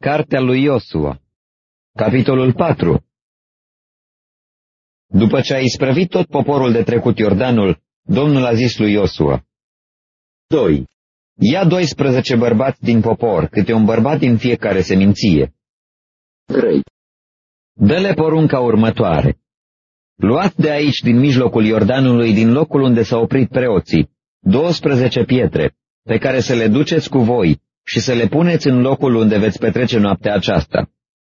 Cartea lui Iosua, capitolul 4. După ce a isprăvit tot poporul de trecut Iordanul, Domnul a zis lui Iosua: 2. Ia 12 bărbați din popor, câte un bărbat din fiecare seminție. 3. Dă-le porunca următoare: luați de aici, din mijlocul Iordanului, din locul unde s-au oprit preoții, 12 pietre, pe care să le duceți cu voi și să le puneți în locul unde veți petrece noaptea aceasta.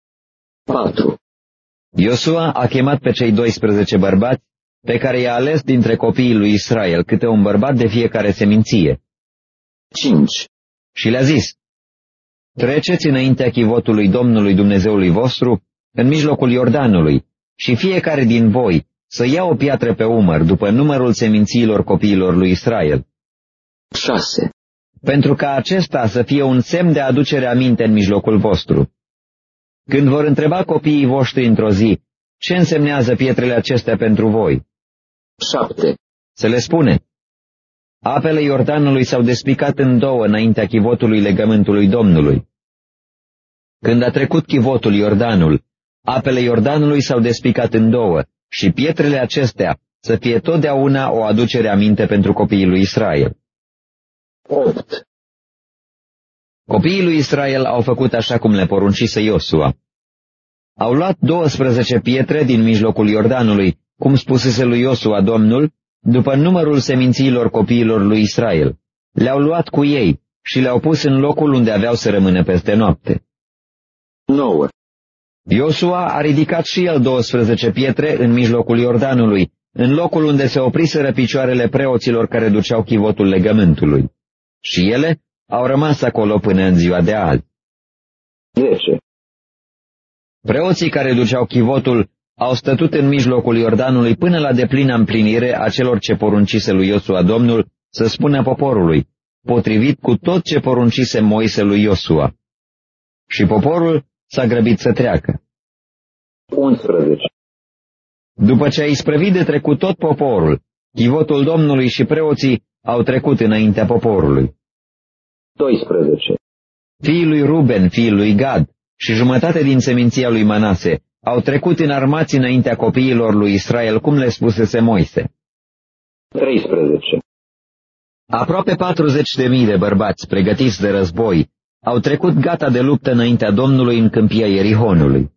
4. Iosua a chemat pe cei 12 bărbați, pe care i-a ales dintre copiii lui Israel, câte un bărbat de fiecare seminție. 5. Și le-a zis: treceți înaintea chivotului Domnului Dumnezeului vostru, în mijlocul Iordanului, și fiecare din voi să ia o piatră pe umăr, după numărul semințiilor copiilor lui Israel. 6. Pentru ca acesta să fie un semn de aducere aminte în mijlocul vostru. Când vor întreba copiii voștri într-o zi, ce însemnează pietrele acestea pentru voi? 7. Să le spune: apele Iordanului s-au despicat în două înaintea chivotului legământului Domnului. Când a trecut chivotul Iordanul, apele Iordanului s-au despicat în două și pietrele acestea să fie totdeauna o aducere aminte pentru copiii lui Israel. 8. Copiii lui Israel au făcut așa cum le poruncise Iosua. Au luat 12 pietre din mijlocul Iordanului, cum spusese lui Iosua Domnul, după numărul semințiilor copiilor lui Israel. Le-au luat cu ei și le-au pus în locul unde aveau să rămână peste noapte. 9. Iosua a ridicat și el 12 pietre în mijlocul Iordanului, în locul unde se opriseră picioarele preoților care duceau chivotul legământului. Și ele au rămas acolo până în ziua de azi. 10. Preoții care duceau chivotul au stătut în mijlocul Iordanului până la deplină împlinire a celor ce poruncise lui Iosua Domnul să spună poporului, potrivit cu tot ce poruncise Moise lui Iosua. Și poporul s-a grăbit să treacă. 11. După ce a isprăvit de trecut tot poporul, chivotul Domnului și preoții au trecut înaintea poporului. 12. Fiii lui Ruben, fiii lui Gad și jumătate din seminția lui Manase au trecut înarmați înaintea copiilor lui Israel, cum le spusese Moise. 13. Aproape 40.000 de bărbați pregătiți de război au trecut gata de luptă înaintea Domnului în câmpia Ierihonului.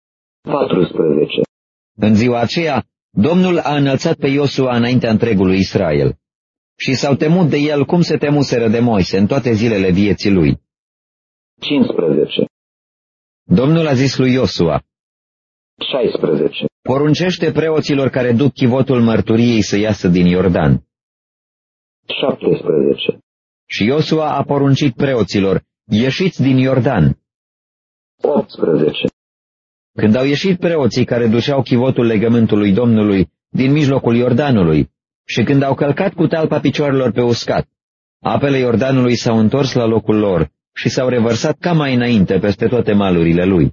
14. În ziua aceea, Domnul a înălțat pe Iosua înaintea întregului Israel. Și s-au temut de el cum se temuseră de Moise în toate zilele vieții lui. 15. Domnul a zis lui Iosua: 16. poruncește preoților care duc chivotul mărturiei să iasă din Iordan. 17. Și Iosua a poruncit preoților: ieșiți din Iordan. 18. Când au ieșit preoții care duceau chivotul legământului Domnului din mijlocul Iordanului, și când au călcat cu talpa picioarelor pe uscat, apele Iordanului s-au întors la locul lor și s-au revărsat ca mai înainte peste toate malurile lui.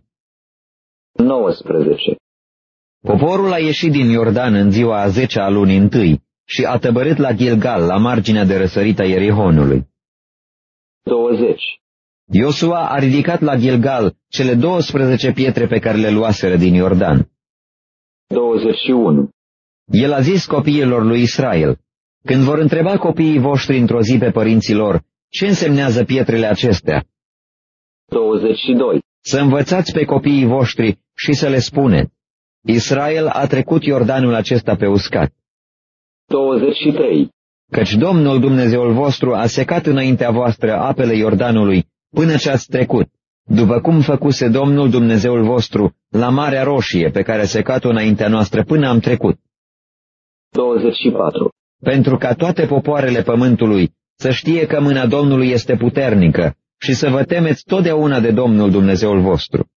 19. Poporul a ieșit din Iordan în ziua a 10-a a lunii întâi și a tăbărât la Gilgal, la marginea de răsărit a Ierihonului. 20. Iosua a ridicat la Gilgal cele 12 pietre pe care le luaseră din Iordan. 21. El a zis copiilor lui Israel: când vor întreba copiii voștri într-o zi pe părinții lor, ce însemnează pietrele acestea? 22. Să învățați pe copiii voștri și să le spuneți: Israel a trecut Iordanul acesta pe uscat. 23. Căci Domnul Dumnezeul vostru a secat înaintea voastră apele Iordanului până ce ați trecut, după cum făcuse Domnul Dumnezeul vostru la Marea Roșie, pe care a secat-o înaintea noastră până am trecut. 24. Pentru ca toate popoarele pământului să știe că mâna Domnului este puternică și să vă temeți totdeauna de Domnul Dumnezeul vostru.